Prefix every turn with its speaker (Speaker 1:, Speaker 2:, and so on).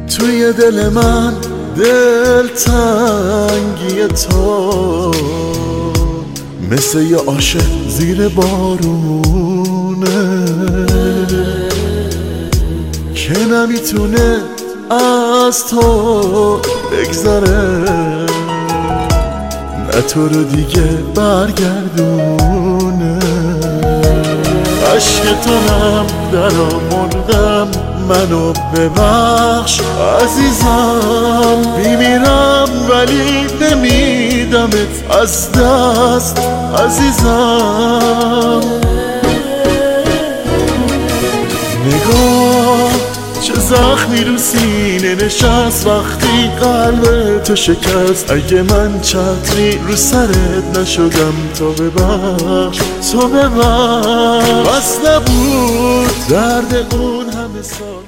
Speaker 1: توی دل من دلتنگی تو مثل یه عاشق زیر بارونه که نمیتونه از تو بگذره، نه تو رو دیگه برگردونه. عشق تو هم در آمردم، منو ببخش عزیزم. میمیرم ولی نمیدمت از دست عزیزم. نگاه چه زخمی رو سینه نشست وقتی قلب تو شکست. اگه من چتری رو سرت نشدم تو ببخش، تو ببخش. بس نبود درد اون همه سال.